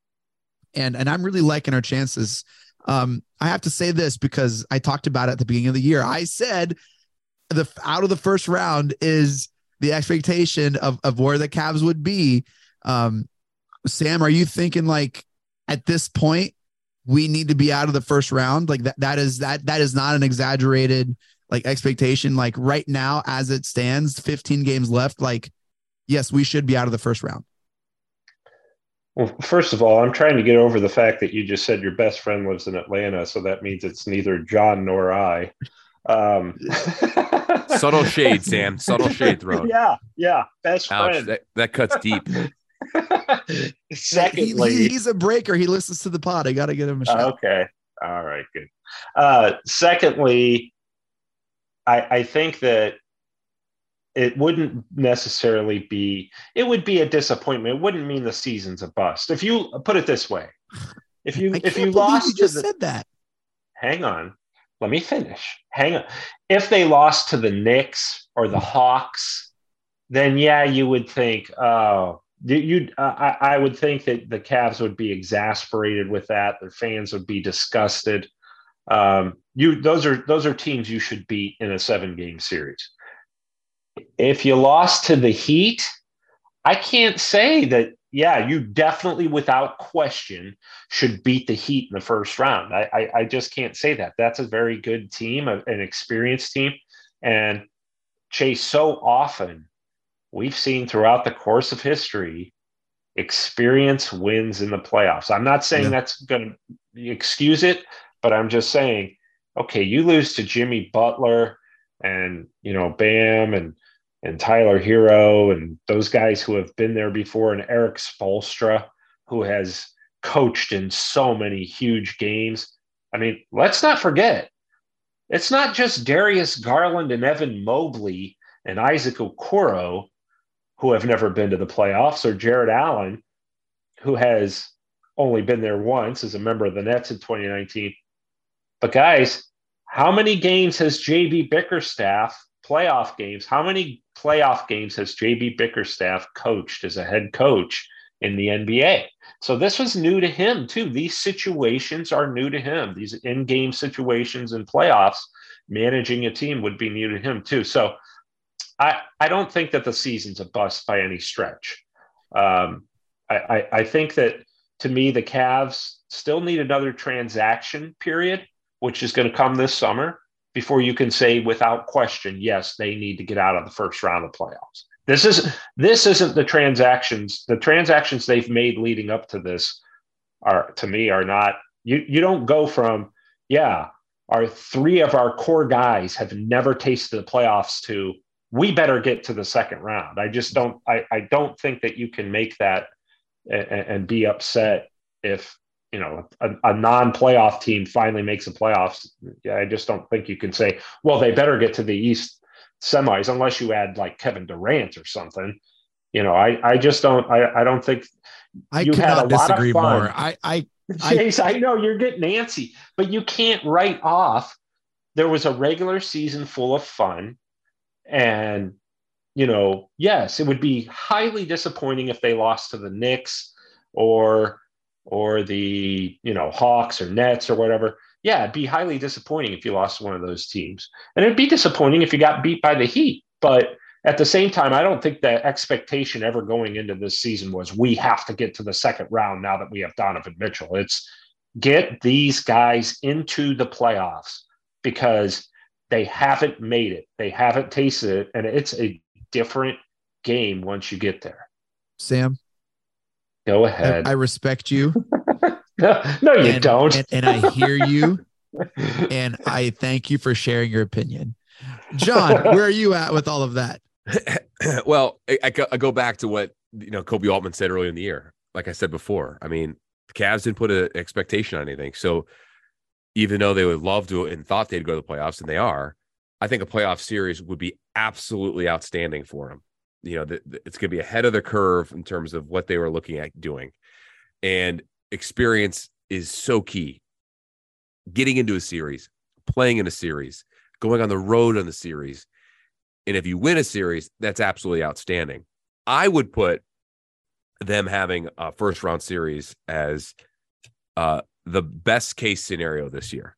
And, and I'm really liking our chances. Um, I have to say this because I talked about it at the beginning of the year. I said the out of the first round is the expectation of, of where the Cavs would be. Um, Sam, are you thinking like, at this point, we need to be out of the first round? Like that, that is that, that is not an exaggerated like expectation. Like right now, as it stands, fifteen games left. Like, yes, we should be out of the first round. Well, first of all, I'm trying to get over the fact that you just said your best friend lives in Atlanta. So that means it's neither John nor I. Um, Subtle shade, Sam. Subtle shade thrown. Yeah. Yeah. Best Ouch, friend. that, that cuts deep. Secondly, he, he, he's a breaker. He listens to the pod. I got to get him a shot. Okay. All right. Good. Uh, secondly, I, I think that it wouldn't necessarily be, it would be a disappointment. It wouldn't mean the season's a bust. If you put it this way, if you, I if can't you believe lost, you just to the, said that. Hang on. Let me finish. Hang on. If they lost to the Knicks or the Hawks, then yeah, you would think, oh, you. Uh, I, I would think that the Cavs would be exasperated with that. The fans would be disgusted. Um, you, those are those are teams you should beat in a seven-game series. If you lost to the Heat, I can't say that. Yeah, you definitely, without question, should beat the Heat in the first round. I, I, I just can't say that. That's a very good team, an experienced team. And Chase, so often we've seen throughout the course of history, experience wins in the playoffs. I'm not saying yeah. that's going to excuse it, but I'm just saying, okay, you lose to Jimmy Butler and, you know, Bam and, and Tyler Hero and those guys who have been there before, and Eric Spoelstra, who has coached in so many huge games. I mean, let's not forget, it's not just Darius Garland and Evan Mobley and Isaac Okoro who have never been to the playoffs, or Jared Allen, who has only been there once as a member of the Nets in twenty nineteen. But guys, how many games has J B Bickerstaff, playoff games, how many playoff games has J B Bickerstaff coached as a head coach in the N B A? So this was new to him too. These situations are new to him. These in-game situations and playoffs, managing a team would be new to him too. So I, I don't think that the season's a bust by any stretch. Um, I, I, I think that, to me, the Cavs still need another transaction period, which is going to come this summer, before you can say without question, yes, they need to get out of the first round of playoffs. This is this isn't the transactions. The transactions they've made leading up to this are, to me, are not. You you don't go from, yeah, our three of our core guys have never tasted the playoffs to, we better get to the second round. I just don't. I, I don't think that you can make that and, and be upset if, you know, a, a non-playoff team finally makes the playoffs. Yeah, I just don't think you can say, well, they better get to the East semis, unless you add like Kevin Durant or something. You know, I, I just don't. I, I don't think. I you could had not a lot disagree of fun. more. I, I, Chase, I, I know you're getting antsy, but you can't write off. There was a regular season full of fun, and, you know, yes, it would be highly disappointing if they lost to the Knicks or or the, you know, Hawks or Nets or whatever. Yeah, it'd be highly disappointing if you lost to one of those teams. And it'd be disappointing if you got beat by the Heat. But at the same time, I don't think the expectation ever going into this season was, we have to get to the second round now that we have Donovan Mitchell. It's get these guys into the playoffs, because they haven't made it. They haven't tasted it. And it's a different game once you get there. Sam, go ahead. I, I respect you. no, no, you and, don't. and, and I hear you. And I thank you for sharing your opinion. John, where are you at with all of that? Well, I, I, go, I go back to what, you know, Kobe Altman said earlier in the year. Like I said before, I mean, the Cavs didn't put an expectation on anything. So even though they would love to and thought they'd go to the playoffs, and they are, I think a playoff series would be absolutely outstanding for them. You know, the, the, it's going to be ahead of the curve in terms of what they were looking at doing. And experience is so key. Getting into a series, playing in a series, going on the road on the series. And if you win a series, that's absolutely outstanding. I would put them having a first round series as uh, the best case scenario this year.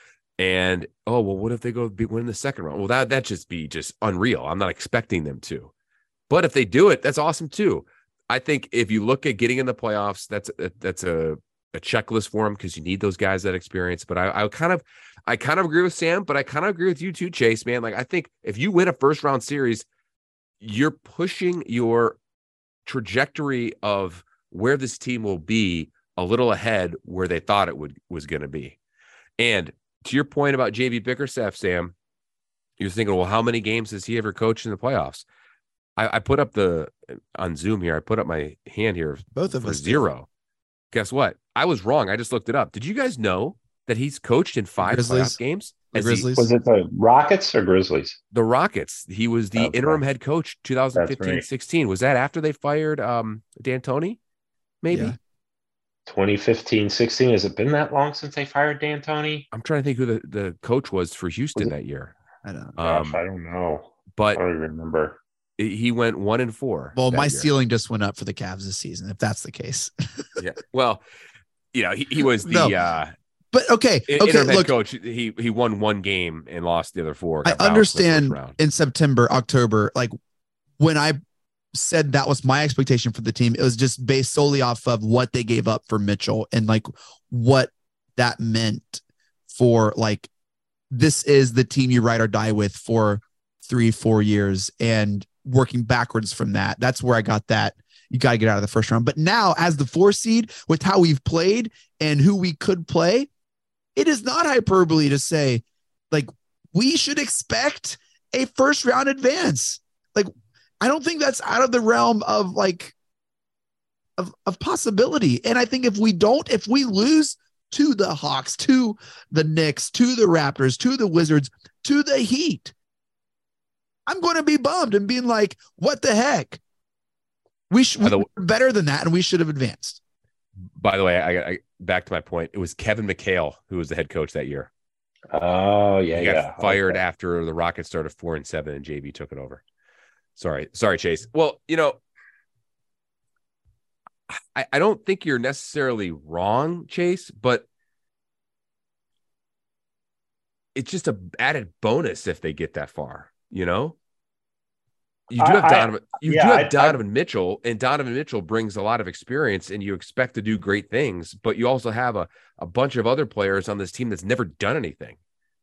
And, oh, well, what if they go be win the second round? Well, that that just be just unreal. I'm not expecting them to. But if they do it, that's awesome too. I think if you look at getting in the playoffs, that's a, that's a, a checklist for them, because you need those guys that experience. But I, I kind of, I kind of agree with Sam, but I kind of agree with you too, Chase, man. Like, I think if you win a first round series, you're pushing your trajectory of where this team will be a little ahead where they thought it would was going to be. And to your point about J B Bickerstaff, Sam, you're thinking, well, how many games has he ever coached in the playoffs? I, I put up the on Zoom here. I put up my hand here. Both of for us zero. Did. Guess what? I was wrong. I just looked it up. Did you guys know that he's coached in five playoff games? The Grizzlies. He, was it the Rockets or Grizzlies? The Rockets. He was the okay. interim head coach twenty fifteen sixteen. Right. Was that after they fired um, D'Antoni? Maybe. Yeah. twenty fifteen sixteen. Has it been that long since they fired D'Antoni? I'm trying to think who the, the coach was for Houston was that year. I don't know. Um, Gosh, I don't know. But I don't remember. He went one and four. Well, my year. ceiling just went up for the Cavs this season, if that's the case. Yeah. Well, you know, he, he was the no. uh, but okay, interim okay, head look, coach. He he won one game and lost the other four. I understand in September, October, like when I said that was my expectation for the team, it was just based solely off of what they gave up for Mitchell and like what that meant for like, this is the team you ride or die with for three, four years and working backwards from that. That's where I got that. You got to get out of the first round. But now as the four seed with how we've played and who we could play, it is not hyperbole to say like we should expect a first round advance. Like, I don't think that's out of the realm of like of, of possibility. And I think if we don't, if we lose to the Hawks, to the Knicks, to the Raptors, to the Wizards, to the Heat, I'm going to be bummed and being like, what the heck? We should we were better than that, and we should have advanced. By the way, I, I back to my point. It was Kevin McHale who was the head coach that year. Oh yeah, he got yeah. fired okay. after the Rockets started four and seven, and J V took it over. Sorry, sorry, Chase. Well, you know, I, I don't think you're necessarily wrong, Chase, but it's just a added bonus if they get that far. You know. You do have Donovan. I, you yeah, do have Donovan I, Mitchell, and Donovan Mitchell brings a lot of experience, and you expect to do great things. But you also have a, a bunch of other players on this team that's never done anything.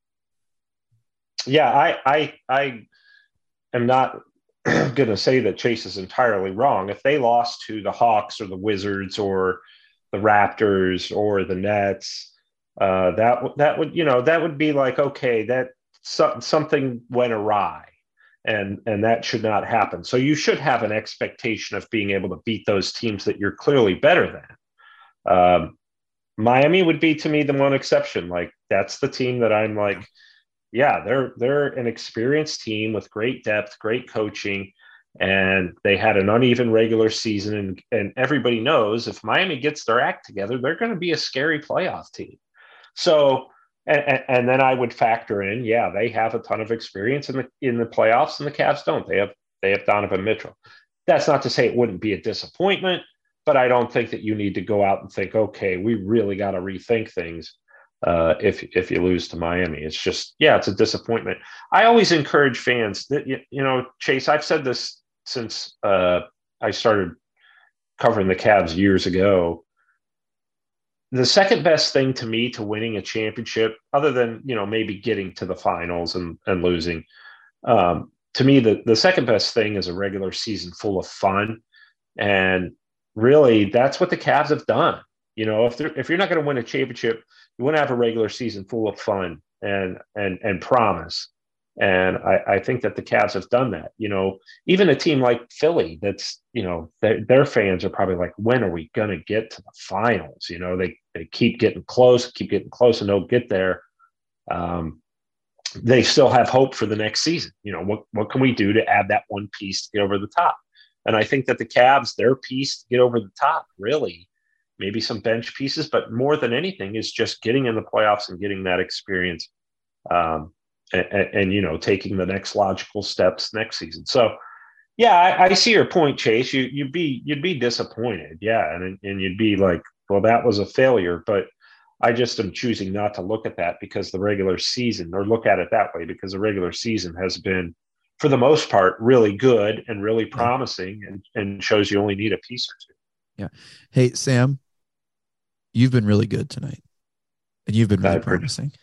Yeah, I I I am not going to say that Chase is entirely wrong. If they lost to the Hawks or the Wizards or the Raptors or the Nets, uh, that that would you know that would be like okay, that so, something went awry. And and that should not happen. So you should have an expectation of being able to beat those teams that you're clearly better than. Um, Miami would be to me the one exception. Like that's the team that I'm like, yeah, they're they're an experienced team with great depth, great coaching, and they had an uneven regular season. And and everybody knows if Miami gets their act together, they're going to be a scary playoff team. So. And, and then I would factor in, yeah, they have a ton of experience in the in the playoffs, and the Cavs don't. They have they have Donovan Mitchell. That's not to say it wouldn't be a disappointment, but I don't think that you need to go out and think, okay, we really got to rethink things uh, if if you lose to Miami. It's just, yeah, it's a disappointment. I always encourage fans that you, you know, Chase. I've said this since uh, I started covering the Cavs years ago. The second best thing to me to winning a championship, other than, you know, maybe getting to the finals and, and losing, um, to me, the, the second best thing is a regular season full of fun. And really, that's what the Cavs have done. You know, if they're, if you're not going to win a championship, you want to have a regular season full of fun and and and promise. And I, I think that the Cavs have done that. You know, even a team like Philly, that's, you know, their, their fans are probably like, when are we going to get to the finals? You know, they, they keep getting close, keep getting close and don't get there. Um, they still have hope for the next season. You know, what, what can we do to add that one piece to get over the top? And I think that the Cavs, their piece to get over the top, really, maybe some bench pieces, but more than anything is just getting in the playoffs and getting that experience. Um, And, and, and, you know, taking the next logical steps next season. So, yeah, I, I see your point, Chase. You, you'd be you'd be disappointed. Yeah. And, and you'd be like, well, that was a failure. But I just am choosing not to look at that because the regular season, or look at it that way, because the regular season has been, for the most part, really good and really promising, and, and shows you only need a piece or two. Yeah. Hey, Sam, you've been really good tonight. And you've been really I've promising.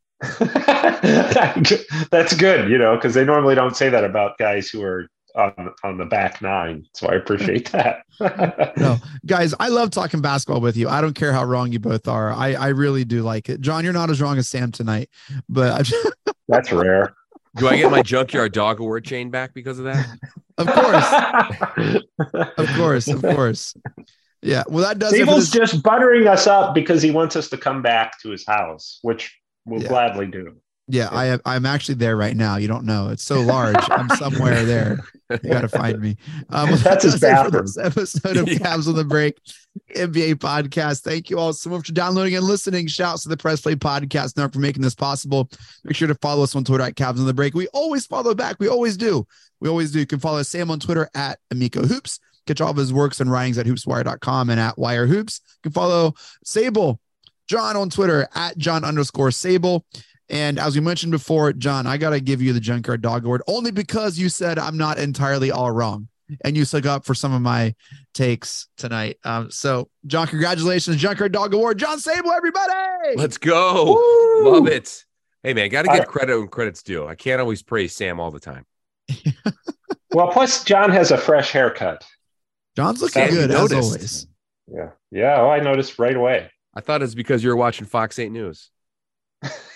That's good, you know, because they normally don't say that about guys who are on on the back nine. So I appreciate that. No, guys, I love talking basketball with you. I don't care how wrong you both are. I, I really do like it. John, you're not as wrong as Sam tonight, but I've that's rare. Do I get my Junkyard Dog Award chain back because of that? Of course. Of course, of course. Yeah. Well, that does Siegel's just buttering us up because he wants us to come back to his house, which we'll yeah. gladly do. Yeah, I have, I'm actually there right now. You don't know. It's so large. I'm somewhere there. You got to find me. Um, well, That's his bathroom. This episode of Cavs on the Break N B A podcast. Thank you all so much for downloading and listening. Shouts to the Press Play Podcast Network for making this possible. Make sure to follow us on Twitter at Cavs on the Break. We always follow back. We always do. We always do. You can follow Sam on Twitter at Amico Hoops. Catch all of his works and writings at hoopswire dot com and at Wire Hoops. You can follow Sable John on Twitter at John underscore Sable. And as we mentioned before, John, I got to give you the Junkyard Dog Award only because you said I'm not entirely all wrong. And you stuck up for some of my takes tonight. Um, so, John, congratulations, Junkyard Dog Award. John Sable, everybody. Let's go. Woo! Love it. Hey, man, got to give credit when credit's due. I can't always praise Sam all the time. Well, plus John has a fresh haircut. John's looking good, as always. Yeah. Yeah. Oh, I noticed right away. I thought it's because you were watching Fox eight News.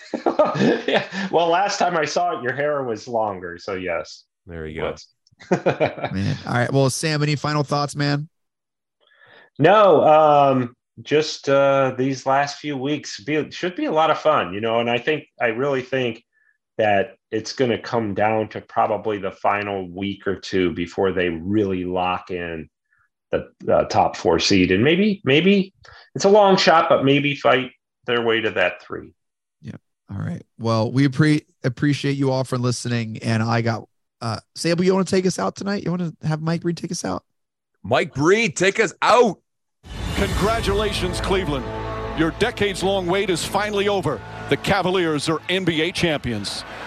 yeah. Well, last time I saw it, your hair was longer. So yes. There you go. Man. All right. Well, Sam, any final thoughts, man? No, um, just uh, these last few weeks be, should be a lot of fun, you know, and I think, I really think that it's going to come down to probably the final week or two before they really lock in the uh, top four seed. And maybe, maybe it's a long shot, but maybe fight their way to that three. Yeah. All right. Well, we pre- appreciate you all for listening. And I got, uh, Sable, you want to take us out tonight? You want to have Mike Breed take us out? Mike Breed, take us out. Congratulations, Cleveland. Your decades-long wait is finally over. The Cavaliers are N B A champions.